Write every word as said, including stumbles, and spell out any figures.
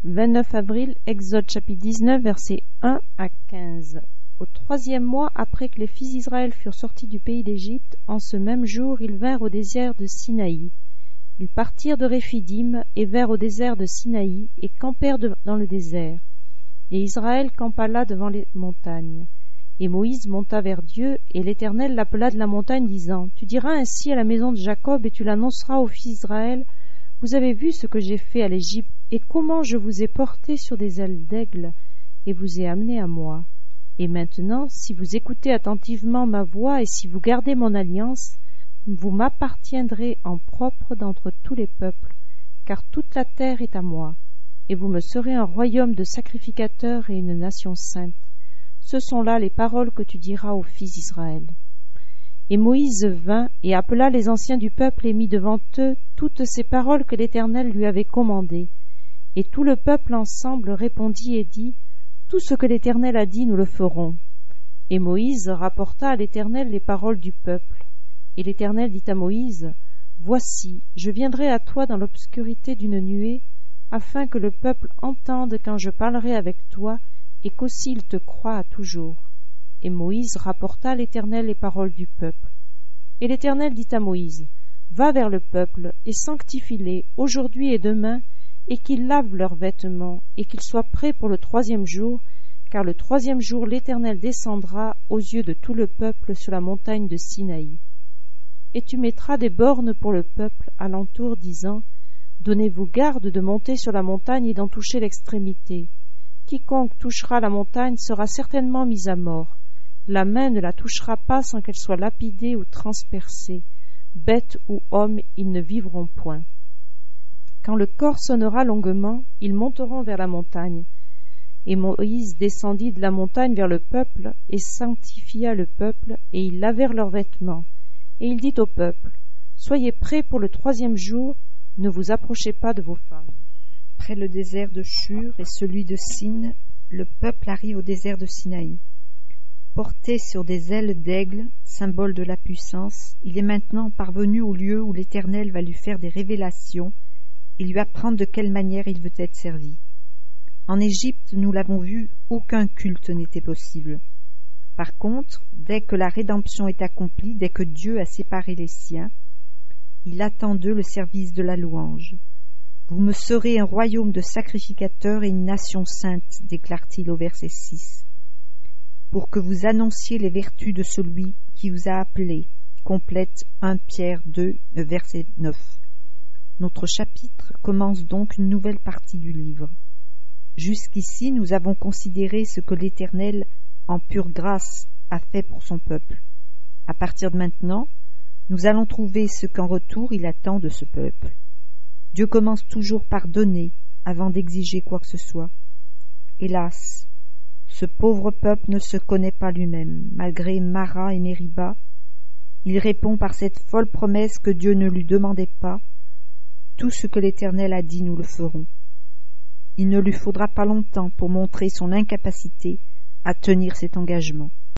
vingt-neuf avril, Exode chapitre dix-neuf, versets un à quinze. Au troisième mois, après que les fils d'Israël furent sortis du pays d'Égypte, en ce même jour, ils vinrent au désert de Sinaï. Ils partirent de Réphidim et vinrent au désert de Sinaï et campèrent de, dans le désert. Et Israël campa là devant les montagnes. Et Moïse monta vers Dieu, et l'Éternel l'appela de la montagne, disant : Tu diras ainsi à la maison de Jacob, et tu l'annonceras aux fils d'Israël : Vous avez vu ce que j'ai fait à l'Égypte, et comment je vous ai porté sur des ailes d'aigle, et vous ai amené à moi. Et maintenant, si vous écoutez attentivement ma voix, et si vous gardez mon alliance, vous m'appartiendrez en propre d'entre tous les peuples, car toute la terre est à moi, et vous me serez un royaume de sacrificateurs et une nation sainte. Ce sont là les paroles que tu diras aux fils d'Israël. Et Moïse vint et appela les anciens du peuple et mit devant eux toutes ces paroles que l'Éternel lui avait commandées. Et tout le peuple ensemble répondit et dit : Tout ce que l'Éternel a dit, nous le ferons. Et Moïse rapporta à l'Éternel les paroles du peuple. Et l'Éternel dit à Moïse : Voici, je viendrai à toi dans l'obscurité d'une nuée, afin que le peuple entende quand je parlerai avec toi, et qu'aussi il te croie à toujours. Et Moïse rapporta à l'Éternel les paroles du peuple. Et l'Éternel dit à Moïse : Va vers le peuple, et sanctifie-les, aujourd'hui et demain, et qu'ils lavent leurs vêtements, et qu'ils soient prêts pour le troisième jour, car le troisième jour l'Éternel descendra aux yeux de tout le peuple sur la montagne de Sinaï. Et tu mettras des bornes pour le peuple alentour, disant : Donnez-vous garde de monter sur la montagne et d'en toucher l'extrémité. Quiconque touchera la montagne sera certainement mis à mort. La main ne la touchera pas sans qu'elle soit lapidée ou transpercée. Bête ou homme, ils ne vivront point. Quand le cor sonnera longuement, ils monteront vers la montagne. Et Moïse descendit de la montagne vers le peuple, et sanctifia le peuple, et ils lavèrent leurs vêtements. Et il dit au peuple : Soyez prêts pour le troisième jour, ne vous approchez pas de vos femmes. Après le désert de Shur et celui de Sin, le peuple arrive au désert de Sinaï. Porté sur des ailes d'aigle, symbole de la puissance, il est maintenant parvenu au lieu où l'Éternel va lui faire des révélations et lui apprendre de quelle manière il veut être servi. En Égypte, nous l'avons vu, aucun culte n'était possible. Par contre, dès que la rédemption est accomplie, dès que Dieu a séparé les siens, il attend d'eux le service de la louange. Vous me serez un royaume de sacrificateurs et une nation sainte, déclare-t-il au verset six, pour que vous annonciez les vertus de celui qui vous a appelé, complète un Pierre deux, verset neuf. Notre chapitre commence donc une nouvelle partie du livre. Jusqu'ici, nous avons considéré ce que l'Éternel, en pure grâce, a fait pour son peuple. À partir de maintenant, nous allons trouver ce qu'en retour il attend de ce peuple. Dieu commence toujours par donner avant d'exiger quoi que ce soit. Hélas, ce pauvre peuple ne se connaît pas lui-même. Malgré Mara et Mériba, il répond par cette folle promesse que Dieu ne lui demandait pas. Tout ce que l'Éternel a dit, nous le ferons. Il ne lui faudra pas longtemps pour montrer son incapacité à tenir cet engagement.